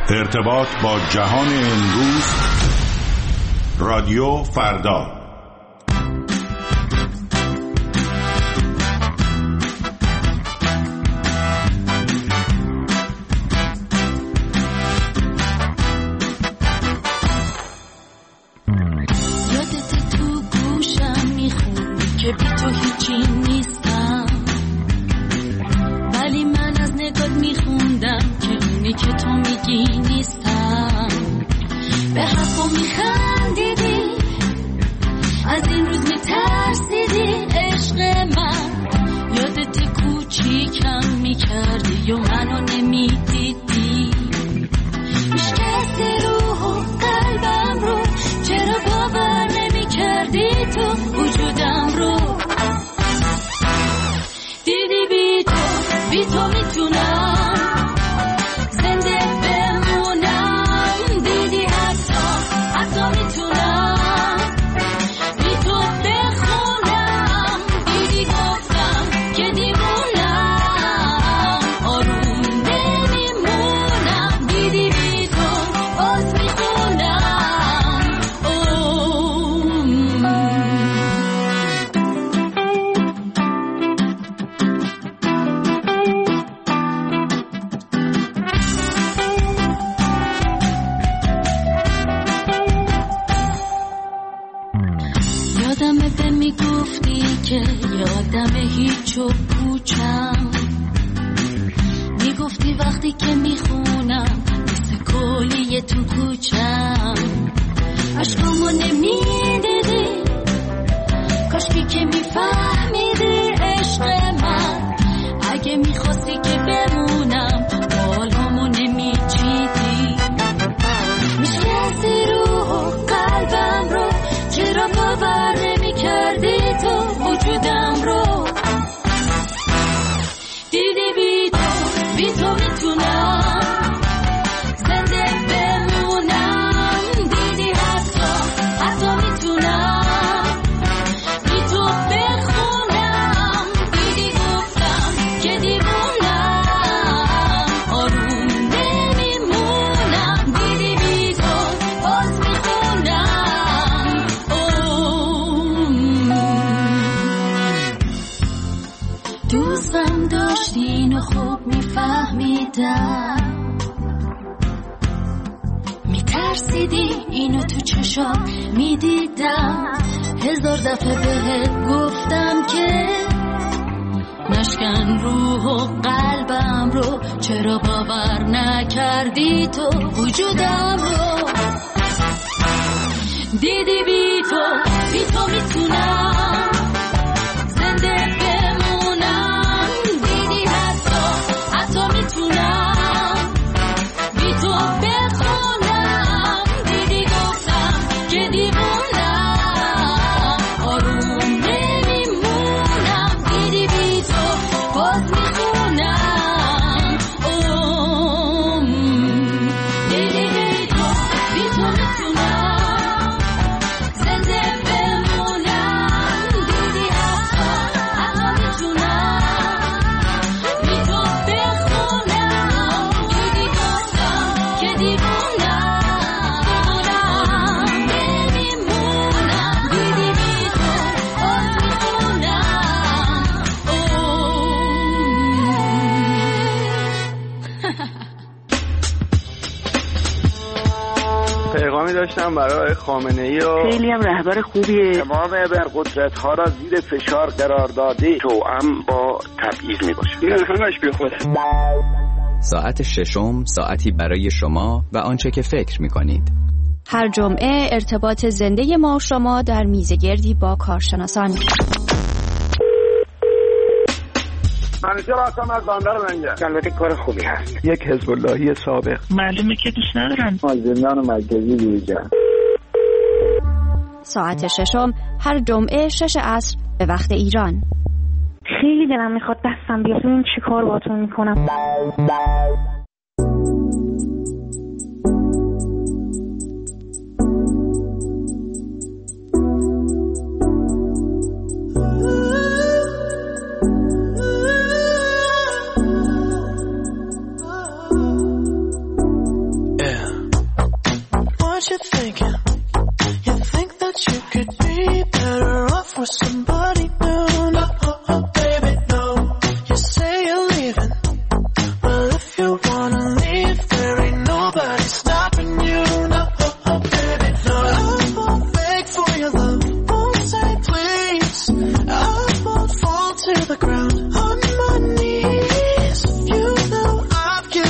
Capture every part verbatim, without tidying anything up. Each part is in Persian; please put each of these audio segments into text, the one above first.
ارتباط با جهان امروز، رادیو فردا. یادت تو گوشم میخونی که بی تو هیچی نیستم، ولی من از نگات میخوندم که اونی که تو میگی نیستم. به حرفا میخندیدی، از این روز میترسیدی عشق من. یادت کوچیکم میکردی و منو نمیدیدی. هیچ کسی روح و قلبم رو چرا باور نمیکردی تو وجودم رو. دیدی بی تو بی تو میتونم زنده بمونم. دیدی حتی حتی میتونم بی تو بخونم. دیدی گفتم که دیوونم آروم نمیمونم. دیدی بی تو باز میخونم. یادمه به میگفتی که یادمه هیچ و پوچم. میگفتی وقتی که میخونم مثل کلیه تو کوچم. عشقامو نمیدیدی، کاشکی که میفهمیدی عشق من. اگه میخواستی که بمونم بالامو نمیچیدی. میشکستی روح و قلبم رو چرا باور نمی کردی تو وجودم رو. دیدی بی تو بی تو میتونم زنده بمونم. دیدی حتی حتی میتونم بی تو بخونم. دیدی گفتم که دیوونم آروم نمیمونم. دیدی بی تو باز میخونم. دوستم داشتین و خوب میفهمیدم. میترسیدی اینو تو چشام میدیدم. هزار دفعه بهت گفتم که نشکن روح و قلبم رو. چرا باور نکردی تو وجودم رو. دیدی بی تو بی تو میتونم زنده بمونم. دیدی حتی حتی میتونم بی تو بخونم. دیدی گفتم که دیوونم آروم نمیمونم. دیدی بی تو باز میخونم. دیدی بی تو بی تو میتونم زنده بمونم. دیدی حتی حتی میتونم بی تو بخونم. دیدی گفتم که دیوونم نمیمونم. دیدی بی تو باز میخونم. پیغامی داشتم برای خامنه‌ای و خیلی هم رهبر خوبیه. تمام ابرقدرت ها را زیر فشار قرار داده توأم با تبعیض می باشه. این همش بی خوده. ساعت ششم، ساعتی برای شما و آنچه که فکر می کنید. هر جمعه ارتباط زنده ما و شما در میزگردی با کارشناسان. منیجر هستم از بندر منجر. البته کار خوبی هست. یک حزب اللهی سابق. معلومه که دوست ندارم. از زندان مرکزی بیرون. ساعت ششم هر جمعه شش عصر به وقت ایران. خیلی دلم میخواد دستم بیاد ببینم چی کار باهاتون میکنم.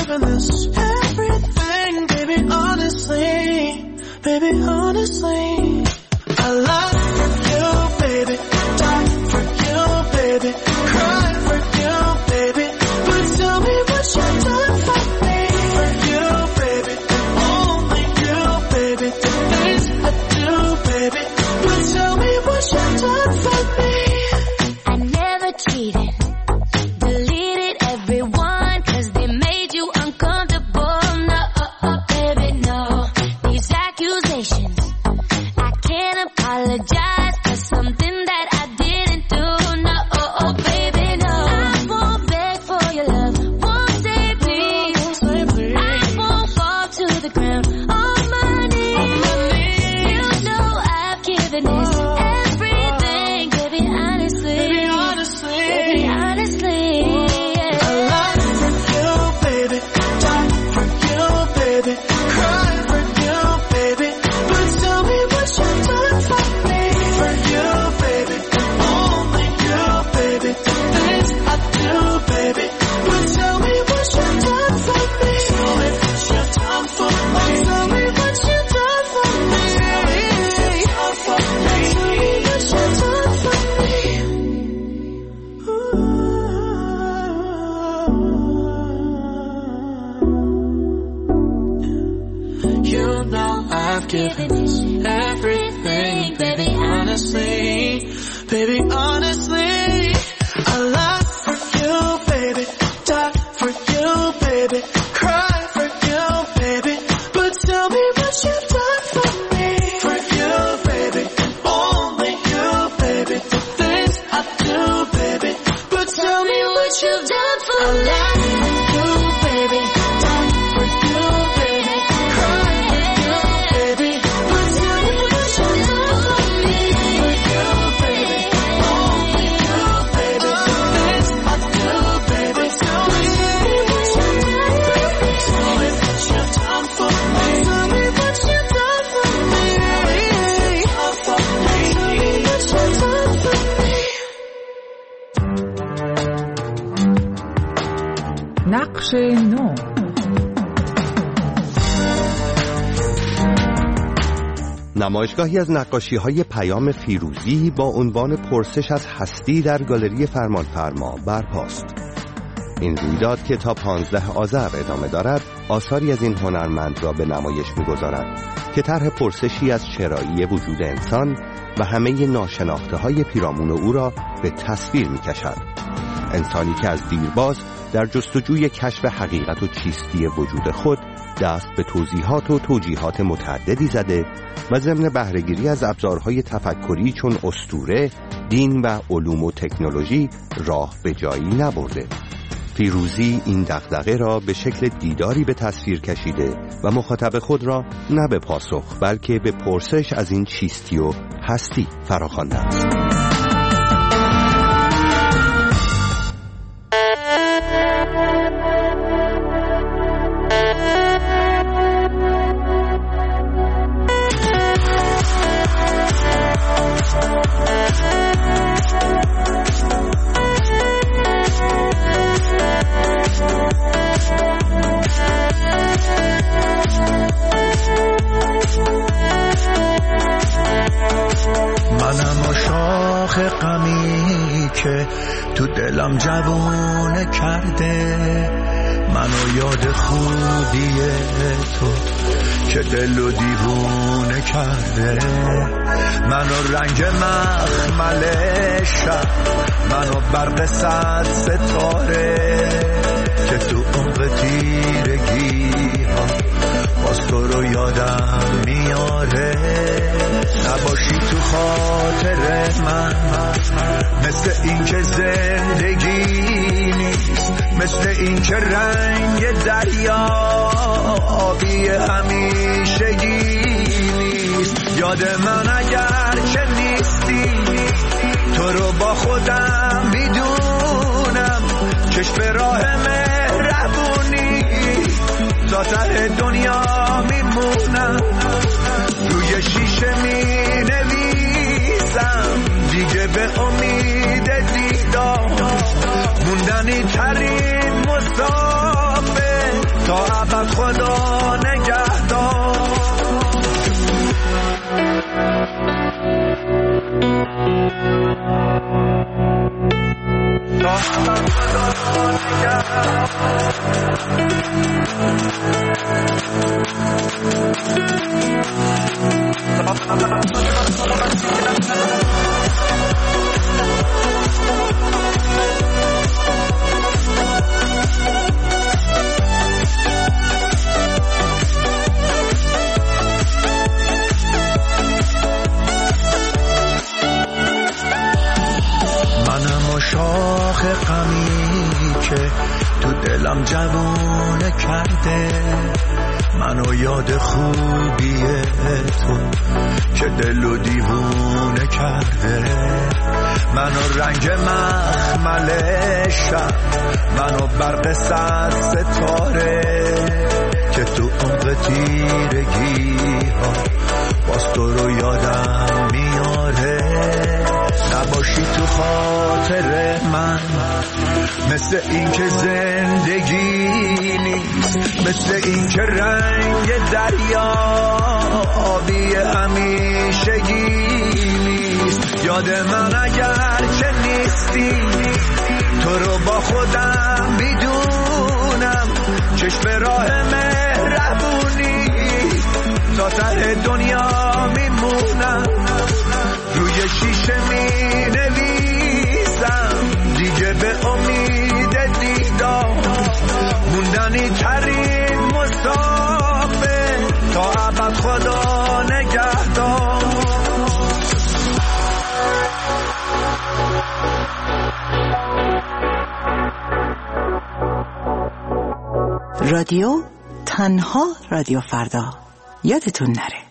giving this everything, baby, honestly, baby, honestly. I love you, baby, die for you, baby, cry for you, baby, but tell me what you've done for me. For you, baby, and only you, baby, the things I do, baby, but tell me what you've done for me. I never cheated, deleted everyone, cause they made you uncomfortable. No, oh, oh, baby, no, these accusations, I can't apologize for something that I didn't do. No, oh, oh, baby, no, I won't beg for your love, won't say please, I won't fall to the ground on my knees. You know I've given this everything, baby, honestly, Baby, honestly, baby, honestly, yeah. I love you, baby, die for you, baby, cry for you, baby, but tell me what you've done for me. For you, baby, and only you, baby, the things I do, baby, but tell me what you've done for me. Tell me what you've done for me. Tell me what you've done for me. Tell me what you've done for me. You know I've given everything, baby, honestly, baby, honestly. I lie for you, baby, die for you, baby, cry for you, baby, but tell me what you've done for me. For you, baby, and only you, baby, the things I do, baby, but tell me what you've done for me. I lie for you, baby, die for you, baby, cry for you, baby, but tell me what you've done for me. For you, baby, only you, baby, the things I do, baby, tell me what you've done for me. Tell me what you've done for me. Tell me what you've done for me. نقش نو. نمایشگاهی از نقاشی‌های پیام فیروزی با عنوان پرسش از هستی در گالری فرمانفرما برپاست. این رویداد که تا پانزده آذر ادامه دارد، آثاری از این هنرمند را به نمایش می‌گذارد که طرح پرسشی از چرایی وجود انسان و همه ناشناخته‌های پیرامون او را به تصویر می‌کشد. انسانی که از دیرباز در جستجوی کشف حقیقت و چیستی وجود خود دست به توضیحات و توجیهات متعددی زده و ضمن بهره‌گیری از ابزارهای تفکری چون اسطوره، دین و علوم و تکنولوژی راه به جایی نبرده. فیروزی این دغدغه را به شکل دیداری به تصویر کشیده و مخاطب خود را نه به پاسخ بلکه به پرسش از این چیستی و هستی فراخوانده است. منم شاخ غمی که تو دلم جوونه کرده، منو یاد خودی تو که دلو دیوونه کرده، منو رنگ مخمل شب، منو برق صد ستاره که تو عمق تیرگی ها باز تو رو یادم میاره. نباشی تو خاطر من مثل این که زندگی نیست، مثل این که رنگ دریا آبی همیشگی نیست. یاد من اگر که نیستی تو رو با خودم میدونم، چشم راه مهربونی تا ته دنیا میمونم، روی شیشه می نویسم دیگه به امید دیدار، موندنی ترین مسافر تا ابد خدا نگهدار. تا ابد خدا نگهدار. شاخ غمی که تو دلم جوونه کرده، منو یاد خوبی تو که دلو دیوونه کرده، منو رنگ مخمل شب، منو برق صد ستاره که تو عمق تیرگی ها باز تو رو یادم میاره. نباشی تو خاطر من مثل این که زندگی نیست، مثل این که رنگ دریا آبی همیشگی نیست. یاد من اگر که نیستی تو رو با خودم میدونم، چشم راه مهربونی تا ته دنیا میمونم، روی شیشه می نویسم دیگه به امید دیدار، موندنی ترین مسافر تا ابد خدا نگهدار. رادیو تنها رادیو فردا، یادتون نره.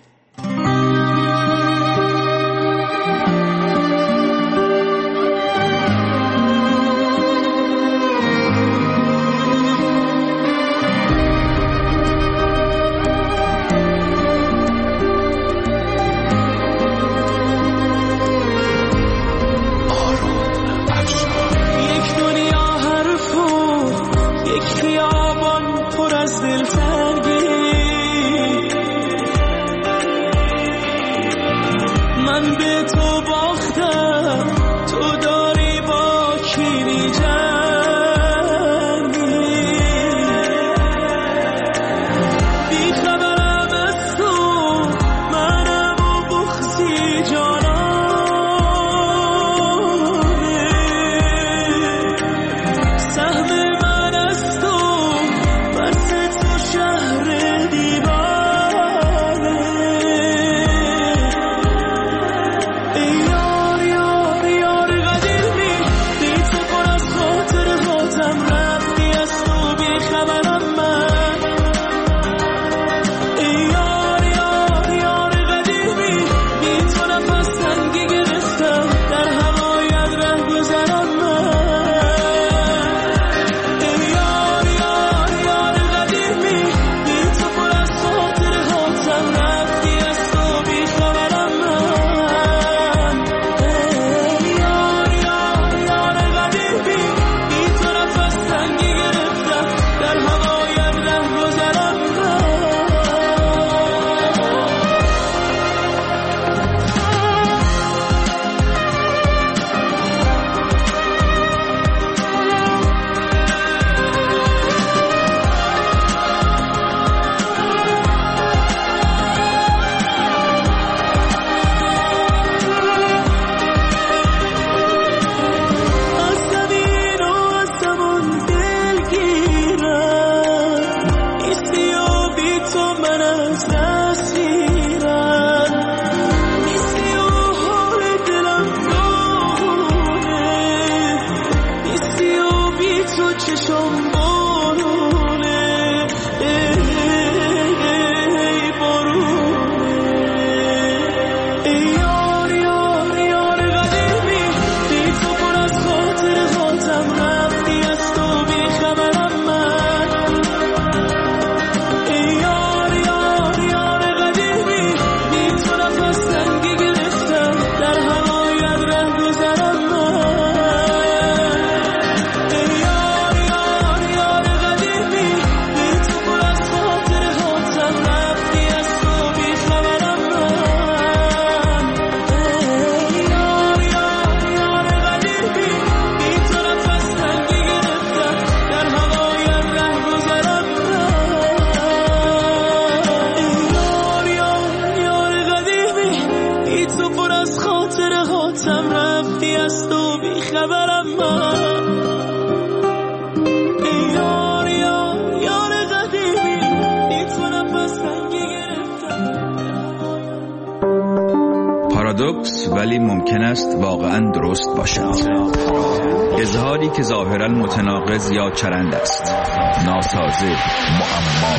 پارادوکس ولی ممکن است واقعا درست باشد. اظهاری که ظاهرا متناقض یا چرند است، ناسازه، معما.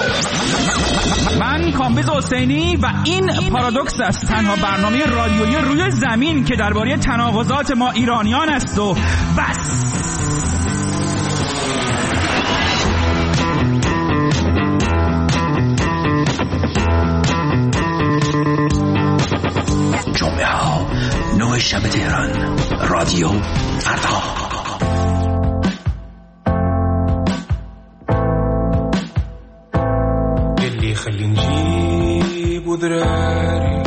من کامبیز حسینی و این پارادوکس است، تنها برنامه رادیویی روی زمین که درباره تناقضات ما ایرانیان است و بس. جمعه ها نه شب تهران، رادیو فردا. اللي خلي نجيب وذراري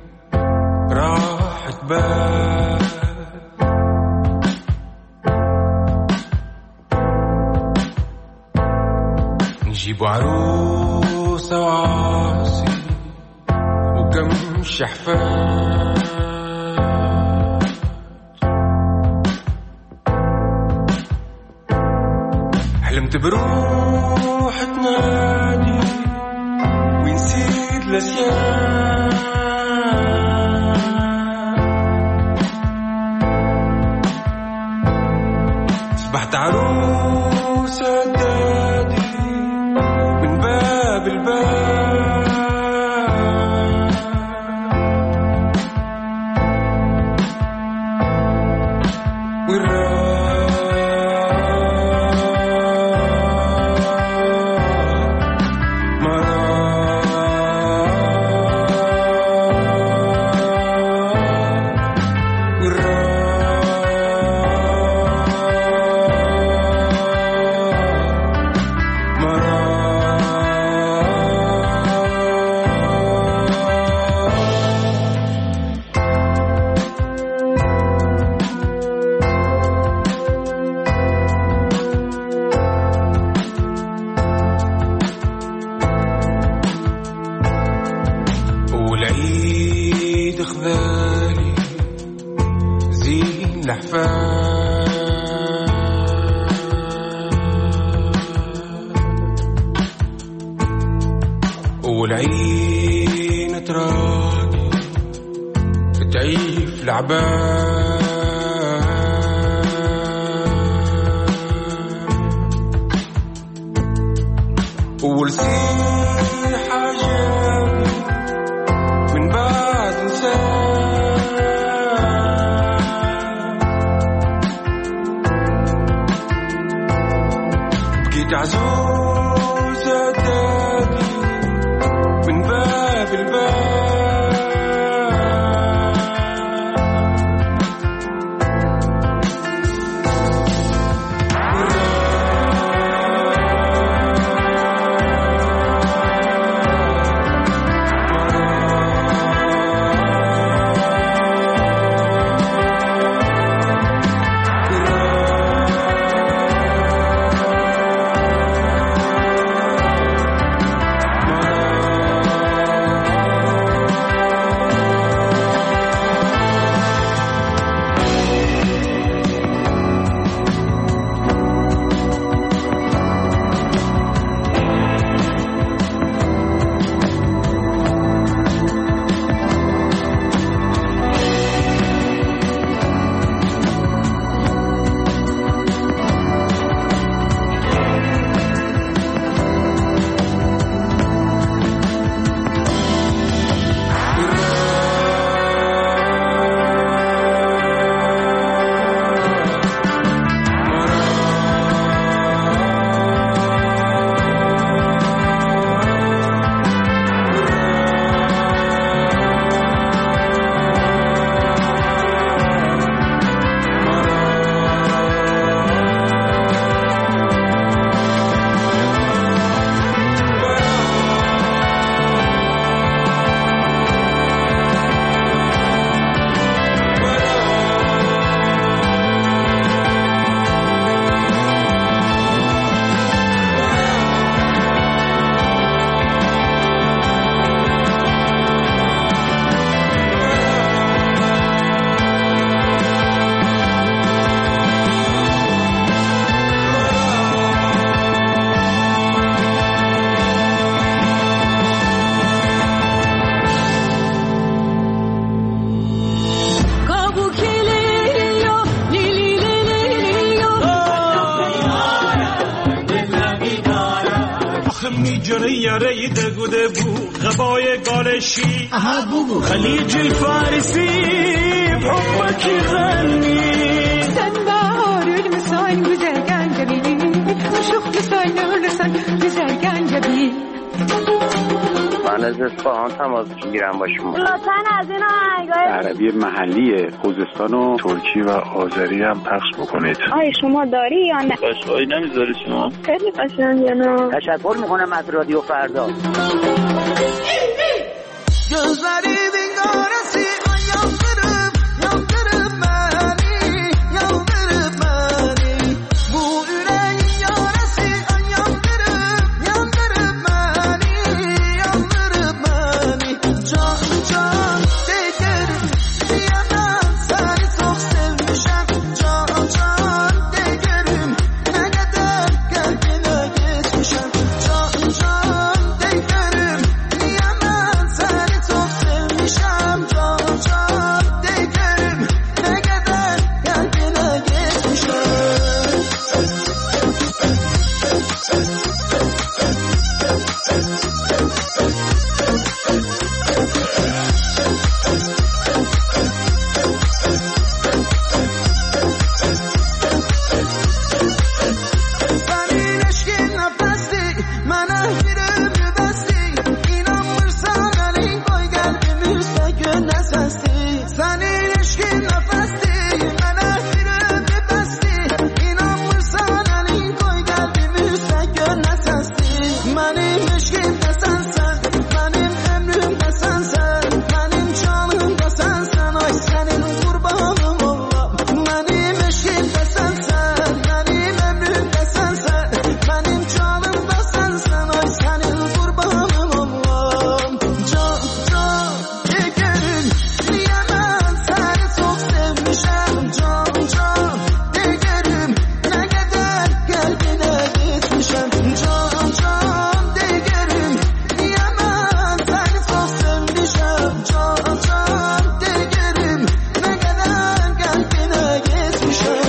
راحت بال، نجيب عروسة وعاصي وكم شحفان، حلمت بروح تنادي ونسيت الأسيان، صبحت عروسة دادي من باب الباب، والعين تراني تعيف لعبان، والسيحة جاني من بعد إنسان، بقيت عزوزة دادي من باب الباب، آخه میجره یره دگوده بو غبای گالشی اها بگو خلیج فارسی حبکی غنی سن بارون مسان güzel gencebi Aşık مسان نورسان güzel gencebi من از اصفهان تماس میگیرم با شما. لطفاً از این آهنگای عربی محلی خوزستان و ترکی و آذری هم پخش بکنید. آی شما داری یا نه؟ قشنگی نمیذاری شما؟ خیلی قشنگه نه. تشکر میکنم از رادیو فردا. gözleri bingaresi yandırıp yandırıp beni yandırıp beni bu yüreğin yarası yandırıp yandırıp beni yandırıp beni can can değerim diyemem seni çok sevmişim can can değerim ne kadar kalbine geçmişim can can değerim diyemem seni çok sevmişim can can değerim ne kadar kalbine geçmişim Senin eşkin nefesti, mənə bir ömrü bəsti İnanmırsan əlin qoy qəlbimi üstə gör nə səsdi Senin eşkin nefesti, mənə bir ömrü bəsti İnanmırsan əlin qoy qəlbimi üstə gör nə səsdi Mənim eşkim də sənsən, mənim ömrüm də sənsən Mənim canım da sənsən, ay sənin qurbanım olam Mənim eşkim də sənsən, mənim ömrüm də sənsən Mənim canım da sənsən, ay sənin qurbanım olam Can, can, deyərim, niyə mən səni çox sevmişəm Can, can, deyərim, nə qədər qəlbinə geçmişəm Can, can, deyərim, niyə mən səni çox sevmişəm Can, can, deyərim, nə qədər qəlbinə geçmişəm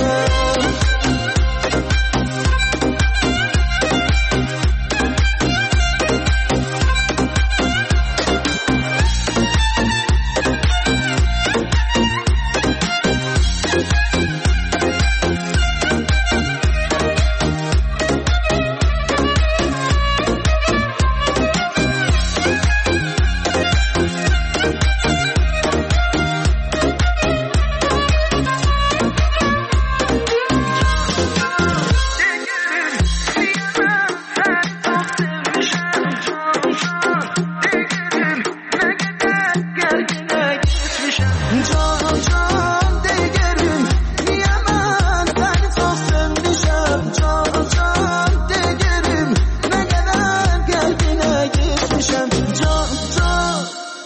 Can can değerim niye ben seni çok sevmişim Can can değerim ne kadar kalbine geçmişim Can can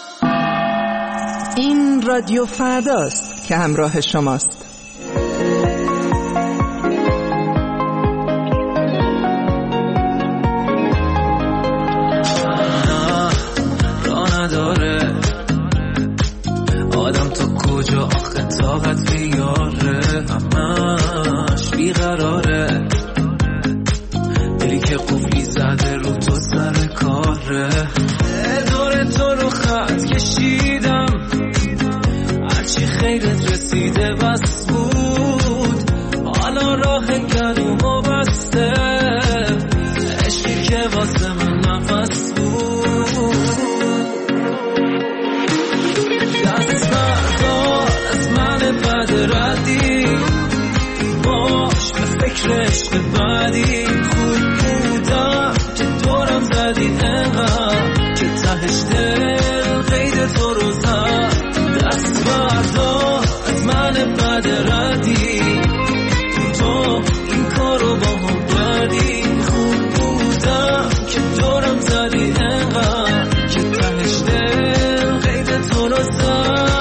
این رادیو فرداست که همراه شماست. راه نداره آدم تو کجا آخه طاقت بیاره همش بیقراره دلی که قفلی زده رو تو سر کاره دور تو رو خط کشیدم هرچی خیرت رسیده بس بود حالا راه گلوم و بسته عشقی که واسه من نفس بود دست بردار از من بد ردی باش به فکر عشق بعدی خوب بودم که دورم زدی انقدر که تهش دل قید تو رو زد دست بردار از من بد ردی تو این کارو با هم کردی خوب بودم که دورم زدی انقدر که تهش دل قید تو رو زد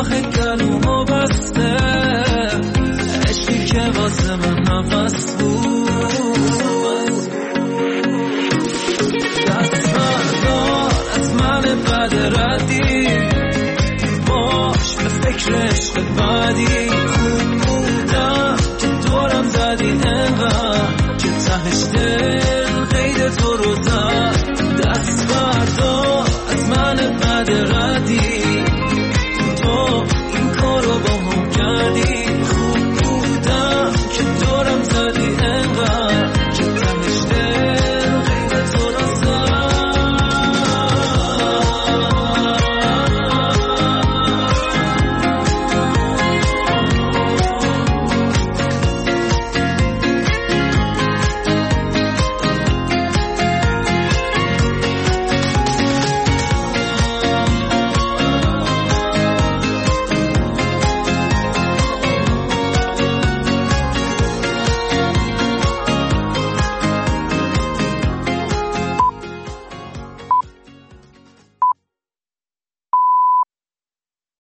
ته گلومو بسته عشقی که واسه من نفس بود دست بردار از من بد ردی باش به فکر عشق بعدی